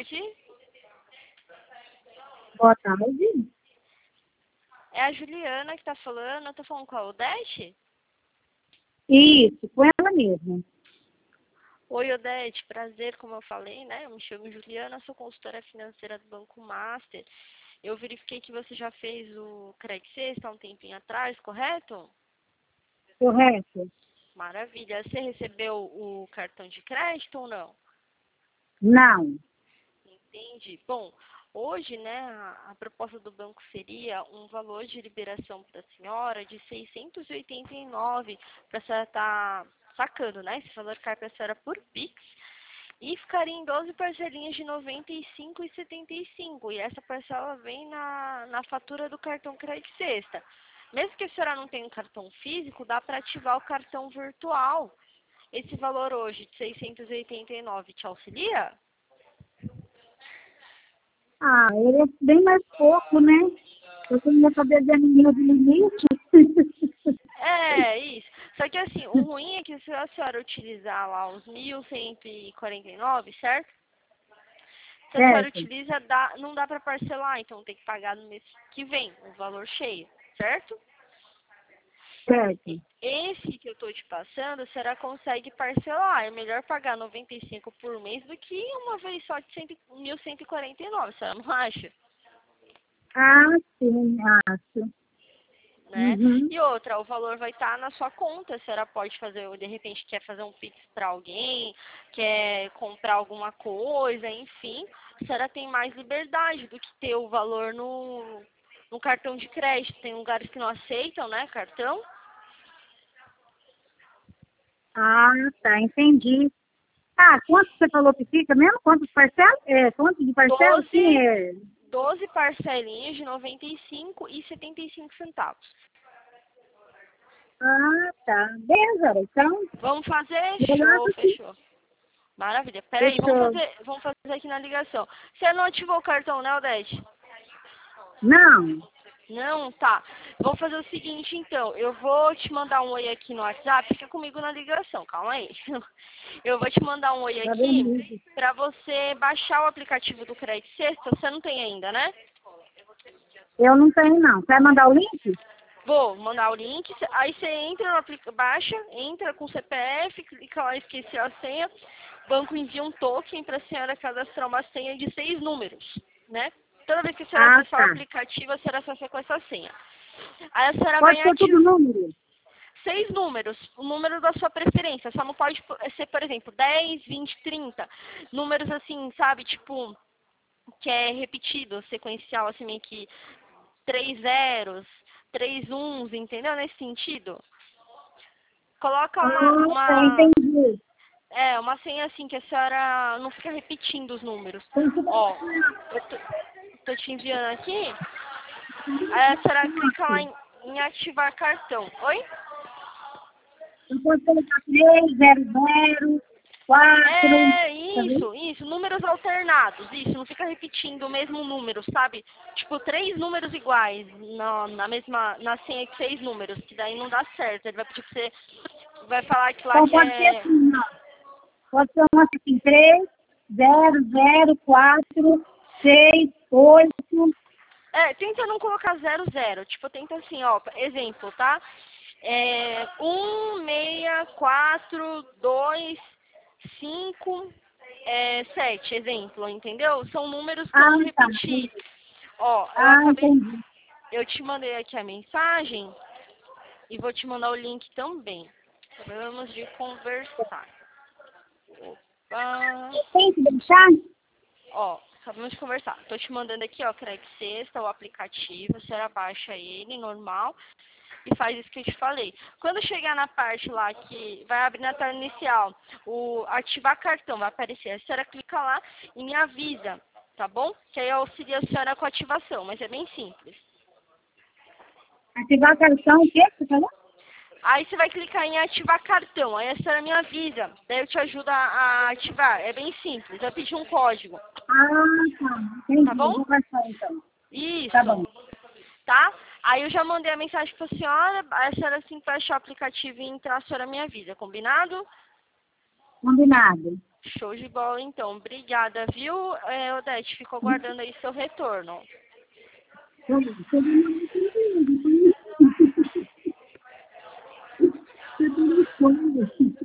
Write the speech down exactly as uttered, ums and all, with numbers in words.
tarde. Boa tarde. É a Juliana que tá falando. Eu tô falando com a Odete? Isso, com ela mesma. Oi, Odete. Prazer, como eu falei, né? Eu me chamo Juliana, sou consultora financeira do Banco Master. Eu verifiquei que você já fez o Credit Sexta há um tempinho atrás, correto? Correto? Maravilha. Você recebeu o cartão de crédito ou não? Não. Entendi. Bom, hoje, né, a, a proposta do banco seria um valor de liberação para a senhora de seiscentos e oitenta e nove para a senhora estar sacando, né? Esse valor cai para a senhora por Pix e ficaria em doze parcelinhas de noventa e cinco reais e setenta e cinco centavos. E essa parcela vem na, na fatura do cartão Credit Sexta. Mesmo que a senhora não tenha um cartão físico, dá para ativar o cartão virtual. Esse valor hoje de seiscentos e oitenta e nove te auxilia? Ah, ele é bem mais pouco, né? Eu queria saber de aninho de limite. É, isso. Só que assim, o ruim é que se a senhora utilizar lá os mil cento e quarenta e nove, certo? Se a senhora Certo, utiliza, dá, não dá para parcelar, então tem que pagar no mês que vem, o valor cheio, certo? certo. Esse que eu tô te passando, a senhora consegue parcelar. É melhor pagar noventa e cinco por mês do que uma vez só de mil cento e quarenta e nove, a senhora não acha? Ah, sim, acho. Né? Uhum. E outra, o valor vai estar na sua conta. A senhora pode fazer, ou de repente quer fazer um Pix para alguém, quer comprar alguma coisa, enfim. A senhora tem mais liberdade do que ter o valor no, no cartão de crédito. Tem lugares que não aceitam, né, cartão. Ah, tá, entendi. Ah, quanto você falou que fica mesmo? Quantos parcelas? É, quanto de parcela? Sim, Doze, é. doze parcelinhas de noventa e cinco e setenta e cinco centavos. Ah, tá. Beleza, então, Vamos fazer? melhor Show, do que fechou. Maravilha. Peraí, vamos fechou. fazer, vamos fazer aqui na ligação. Você não ativou o cartão, né, Odete? Não, Não, tá. Vou fazer o seguinte, então. Eu vou te mandar um oi aqui no WhatsApp. Fica comigo na ligação, calma aí. Eu vou te mandar um oi tá aqui beleza. pra você baixar o aplicativo do Credit Sexta. Você não tem ainda, né? Eu não tenho, não. Você vai mandar o link? Vou mandar o link. Aí você entra no aplicativo, baixa, entra com o C P F, clica lá, esqueci a senha. O banco envia um token pra senhora cadastrar uma senha de seis números, né? Toda vez que a senhora Ah, acessar o tá. aplicativo, a senhora acessa com essa senha. Aí a senhora vai Pode ser tudo ativar número? seis números, o número da sua preferência. Só não pode ser, por exemplo, dez, vinte, trinta. Números assim, sabe, tipo, que é repetido, sequencial, assim, meio que três zeros, três uns, entendeu? Nesse sentido. Coloca uma, Ah, tá, uma, entendi. é, uma senha assim, que a senhora não fica repetindo os números. Tem que Ó, eu tô, tô te enviando aqui. Aí a senhora clica lá em, em ativar cartão. Oi? Eu posso colocar três, zero, zero, quatro, É, tá vendo? isso, isso, números alternados, isso, não fica repetindo o mesmo número, sabe? Tipo, três números iguais na, na mesma, na senha de seis números, que daí não dá certo. Ele vai pedir pra você, vai falar que lá Então que pode ser é. assim, ó. Pode ser uma assim, três, zero, zero, quatro, seis, oito. É, tenta não colocar zero, zero, tipo, tenta assim, ó, exemplo, tá? É, um, seis, quatro, dois, cinco, é, sete, exemplo, entendeu? São números pra Ah, não tá. repetir. Ó, eu Ah, acabei. entendi. Eu te mandei aqui a mensagem e vou te mandar o link também. Vamos de conversar. Opa. Tem que deixar? Ó, acabamos de conversar. Tô te mandando aqui, ó, Credit Sexta, o aplicativo. A senhora baixa ele, normal, e faz isso que eu te falei. Quando chegar na parte lá que vai abrir na tela inicial, o ativar cartão vai aparecer. A senhora clica lá e me avisa, tá bom? Que aí eu auxilio a senhora com a ativação, mas é bem simples. Ativar cartão, o quê que você falou? Aí você vai clicar em ativar cartão, aí a senhora me avisa, daí eu te ajudo a a ativar. É bem simples, vai pedir um código, Ah, tá. tá Entendi. Eu bom? vou baixar então. Tá Isso, bom. tá? Aí eu já mandei a mensagem pra senhora, a senhora assim que baixar o aplicativo e entrar, a senhora me avisa, combinado? Combinado. Show de bola, então. Obrigada, viu, é, Odete? Fico aguardando aí seu retorno. Tá bom, você vai mandar pra mim, depois eu respondo.